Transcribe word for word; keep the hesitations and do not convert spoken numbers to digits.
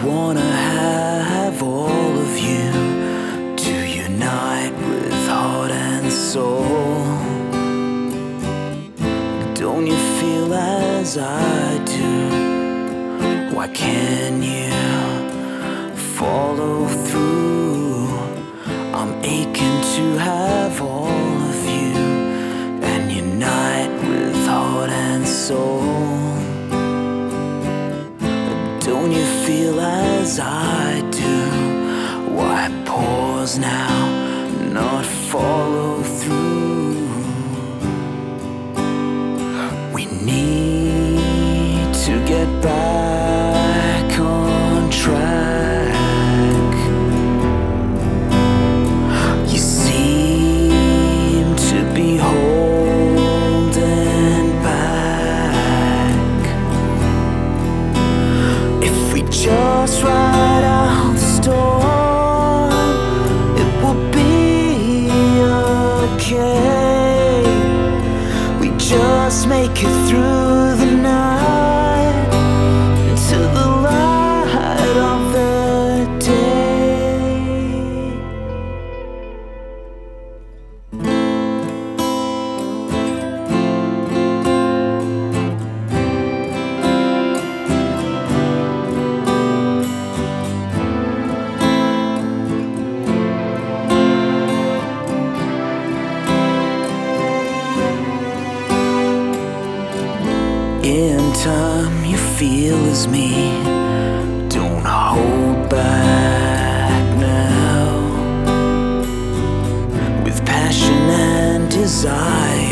wanna have all of you to unite with heart and soul. Don't you feel as I do? Why can't you follow through? I'm aching to have all of you and unite with heart and soul. Don't you feel as I do? Why pause now, not follow through? We need to get back on track. You seem to be holding back. If we just ride out the storm, it will be okay. We just make it through the night into the light of the day. In time you feel as me, don't hold back now. With passion and desire